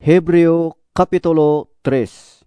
Hebreo Kapitulo 3.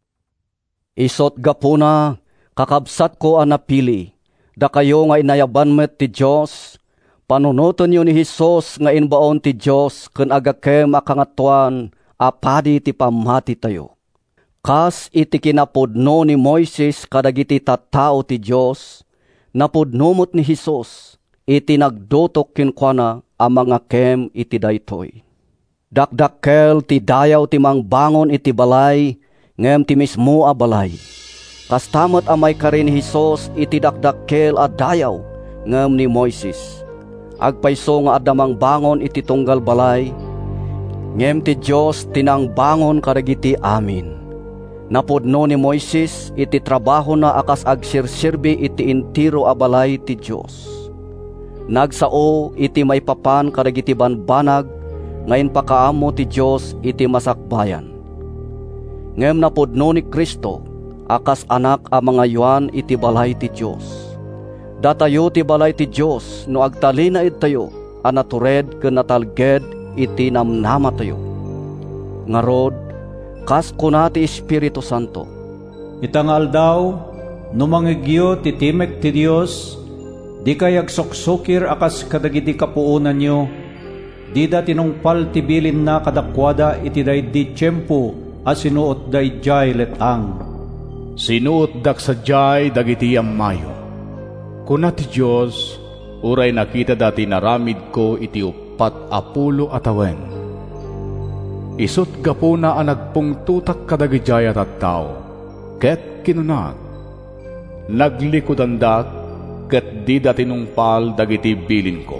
Isot gapuna, kakabsat ko ang napili, da kayo nga inayaban met ti Diyos, panunuton yun ni Jesus nga inbaon ti Diyos, ken agakem akangatuan, apadi ti pamati tayo. Kas iti kinapudno ni Moises kadagiti tattao ti Diyos, napudnomot ni Jesus, iti nagdotok kinkwana ang mga kem iti daytoy. Dakdakkel ti dayaw ti mangbangon iti balay, ngem ti mismo a balay. Kastamot amay karin ni Jesus iti dakdakkel a dayaw, ngem ni Moises. Agpayso nga adamang bangon iti tunggal balay, ngem ti Diyos tinang bangon kadagiti amin. Napudno ni Moises iti trabaho na akas agsirsirbi iti intiro a balay ti Diyos. Nagsao iti may papan kadagiti banbanag, ngayon pakaamo ti Diyos iti masakbayan. Ngem napudno ni Kristo, akas anak a mga yuan iti balay ti Diyos. Datayo ti balay ti Diyos, no agtalina tayo, anatured ken natalged iti namnama tayo. Ngarod, kas kuna ti Espiritu Santo. Itangal daw, no mangigyo ti timek ti Diyos, di kay agsoksokir akas kadagiti kapuunan nyo, di da tinungpal ti bilin na kadakwada iti daydi tiyempo a sinuot dayjay letang. Sinuot dak sadyay dagiti ammayo. Kuna ti Diyos, uray nakita dati naramid ko iti 40 atawen. Isot gapuna ang nagpungtutak kadagijay at tao, ket kinunag. Naglikodandak, ket di da tinungpal dagiti bilin ko.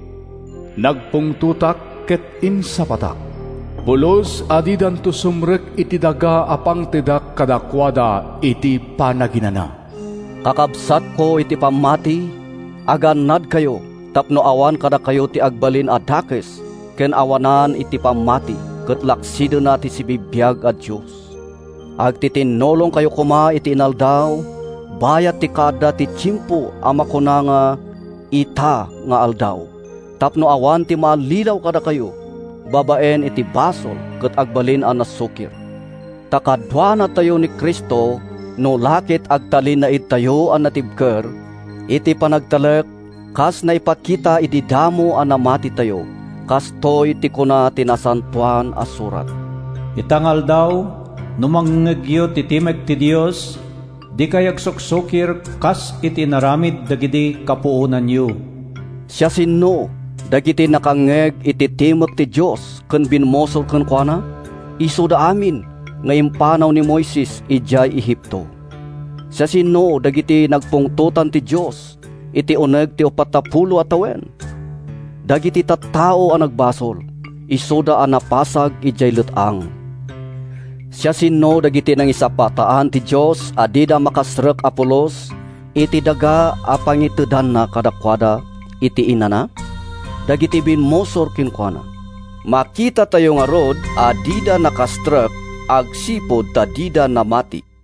Nagpungtutak ket insapatak. Bulos adidan to sumrek iti daga apang tidak kadakwada iti panaginana. Kakabsat ko iti pamati, aganad kayo, tapno awan kada kayo ti agbalin adakes, ken awanan iti pamati, ket laksido na ti sibibiyag a Diyos. Agtitinolong kayo kuma iti inaldaw, bayat ti kada ti tiyempo amakuna nga ita nga aldaw. Tapno awan ti maalilaw kada kayo, babaen iti basol ket agbalin a nasukir. Takadwa na tayo ni Kristo, no lakit agtalin na itayo a natibker, iti panagtalek, kas na ipakita iti damo a namati tayo, kas to'y ti kuna tinasantuan a surat. Itangal daw, no mangigyo ti timek ti Diyos, di kay agsoksokir kas iti naramid dagiti kapuunan yu. Siya sino, dagiti nakangeg iti timek ti Diyos, ken binmosol ken kuana, iso da amin, nga impanaw ni Moises ijay Ehipto. Siya sino, dagiti nagpungtutan ti Diyos, iti uneg ti 40 atawen. Dagiti tattao ang nagbasol, iso da ang napasag ijay letang. Siya sino, dagiti nang isapataan ti Diyos, adida makasrek Apolos, iti daga apangitudan na kadakwada, iti inana, dagiti binmosor kinkwana. Makita tayo nga rod, adida nakastrek, agsipod tadida namati.